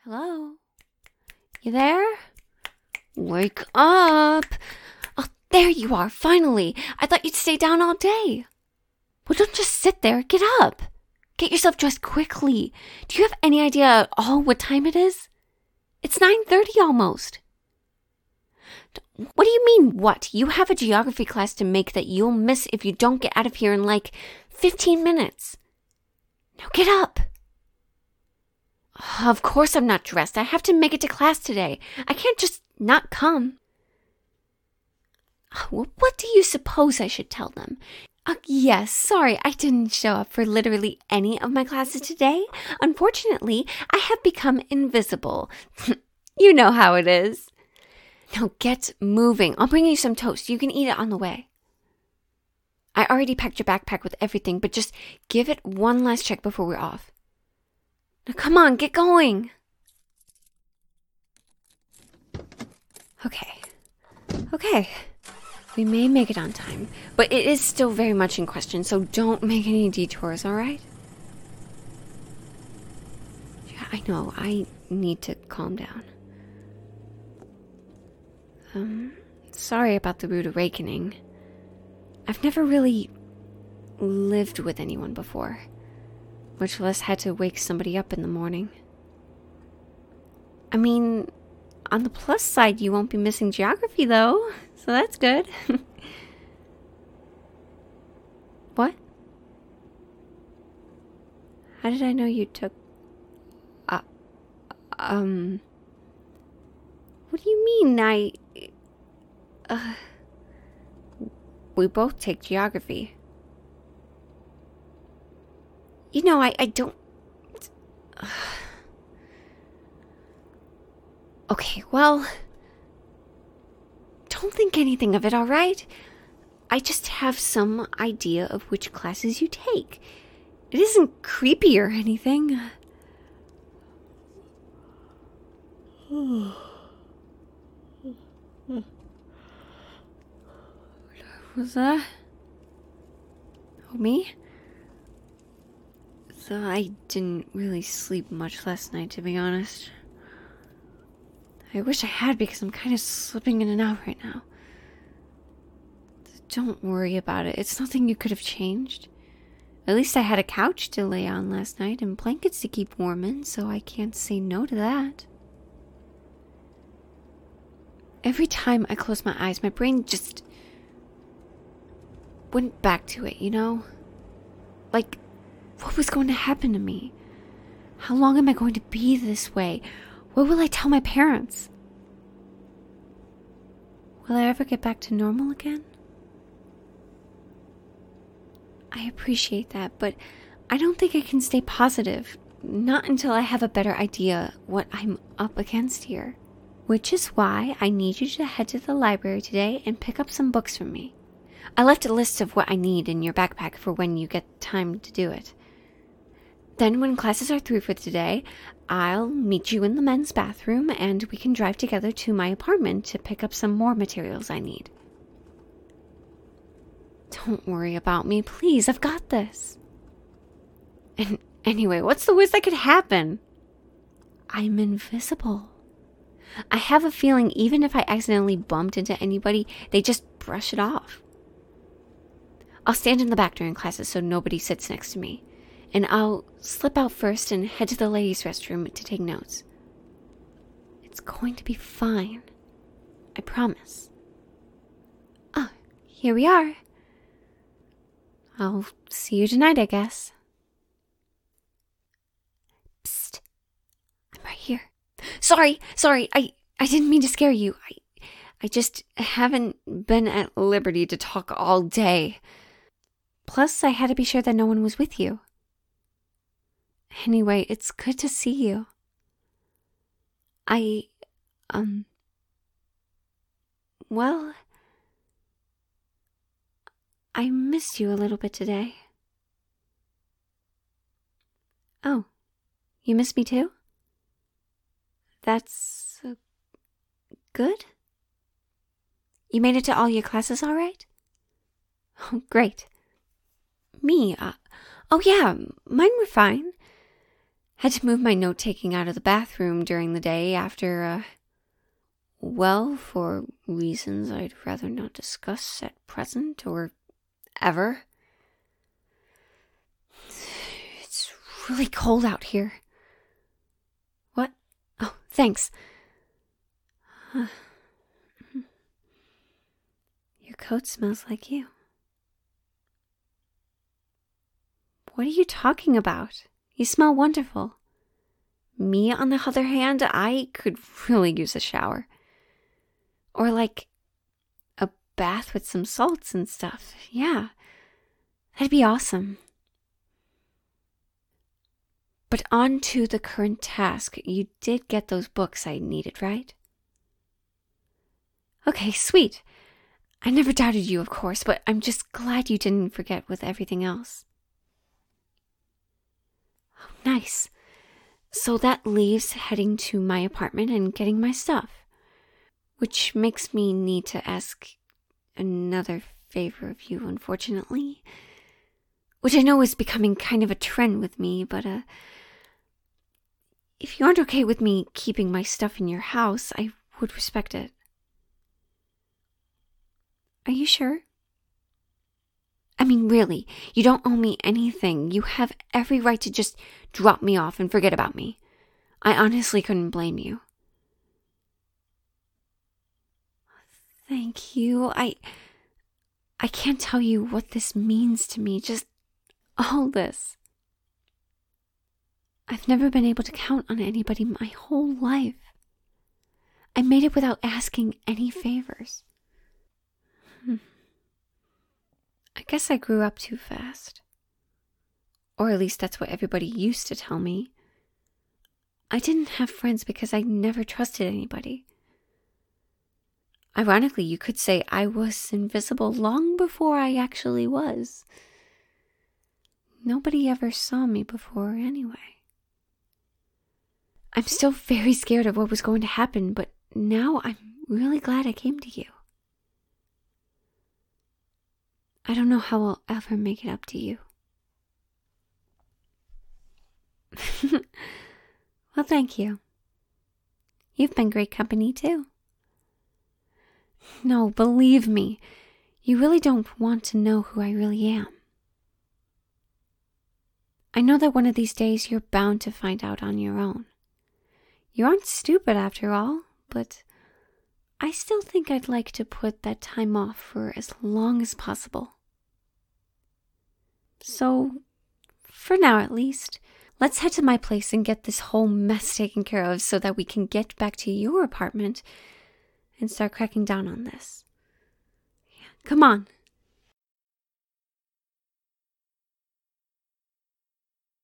Hello? You there? Wake up! Oh, there you are, finally! I thought you'd stay down all day. Well, don't just sit there. Get up. Get yourself dressed quickly. Do you have any idea at all what time it is? It's 9:30 almost. What do you mean, what? You have a geography class to make that you'll miss if you don't get out of here in like 15 minutes. Now get up. Of course I'm not dressed. I have to make it to class today. I can't just not come. What do you suppose I should tell them? Yes, sorry, I didn't show up for literally any of my classes today. Unfortunately, I have become invisible. You know how it is. Now get moving. I'll bring you some toast. You can eat it on the way. I already packed your backpack with everything, but just give it one last check before we're off. Now come on, get going. Okay. We may make it on time, but it is still very much in question, so don't make any detours, all right? Yeah, I know. I need to calm down. Sorry about the rude awakening. I've never really lived with anyone before, much less had to wake somebody up in the morning. I mean, on the plus side, you won't be missing geography, though, so that's good. What? How did I know you took... What do you mean, we both take geography. You know, I don't... Okay, well... Don't think anything of it, alright? I just have some idea of which classes you take. It isn't creepy or anything. Was that? Oh, me? So I didn't really sleep much last night, to be honest. I wish I had, because I'm kind of slipping in and out right now. Don't worry about it. It's nothing you could have changed. At least I had a couch to lay on last night and blankets to keep warm in, so I can't say no to that. Every time I close my eyes, my brain just went back to it, you know? Like, what was going to happen to me? How long am I going to be this way? What will I tell my parents? Will I ever get back to normal again? I appreciate that, but I don't think I can stay positive. Not until I have a better idea what I'm up against here. Which is why I need you to head to the library today and pick up some books from me. I left a list of what I need in your backpack for when you get time to do it. Then when classes are through for today, I'll meet you in the men's bathroom and we can drive together to my apartment to pick up some more materials I need. Don't worry about me, please. I've got this. And anyway, what's the worst that could happen? I'm invisible. I have a feeling even if I accidentally bumped into anybody, they just brush it off. I'll stand in the back during classes so nobody sits next to me. And I'll slip out first and head to the ladies' restroom to take notes. It's going to be fine. I promise. Oh, here we are. I'll see you tonight, I guess. Psst. I'm right here. Sorry. I didn't mean to scare you. I just haven't been at liberty to talk all day. Plus, I had to be sure that no one was with you. Anyway, it's good to see you. Well, I missed you a little bit today. Oh, you missed me too? That's good? You made it to all your classes all right? Oh, great. Me? Oh yeah, mine were fine. Had to move my note-taking out of the bathroom during the day after, well, for reasons I'd rather not discuss at present or ever. It's really cold out here. What? Oh, thanks. Your coat smells like you. What are you talking about? You smell wonderful. Me, on the other hand, I could really use a shower. Or like a bath with some salts and stuff. Yeah, that'd be awesome. But on to the current task. You did get those books I needed, right? Okay, sweet. I never doubted you, of course, but I'm just glad you didn't forget with everything else. Oh, nice. So that leaves heading to my apartment and getting my stuff. Which makes me need to ask another favor of you, unfortunately. Which I know is becoming kind of a trend with me, but if you aren't okay with me keeping my stuff in your house, I would respect it. Are you sure? I mean, really, you don't owe me anything. You have every right to just drop me off and forget about me. I honestly couldn't blame you. Thank you. I can't tell you what this means to me, just all this. I've never been able to count on anybody my whole life. I made it without asking any favors. I guess I grew up too fast. Or at least that's what everybody used to tell me. I didn't have friends because I never trusted anybody. Ironically, you could say I was invisible long before I actually was. Nobody ever saw me before anyway. I'm still very scared of what was going to happen, but now I'm really glad I came to you. I don't know how I'll ever make it up to you. Well, thank you. You've been great company too. No, believe me, you really don't want to know who I really am. I know that one of these days you're bound to find out on your own. You aren't stupid after all, but I still think I'd like to put that time off for as long as possible. So, for now at least, let's head to my place and get this whole mess taken care of so that we can get back to your apartment and start cracking down on this. Come on.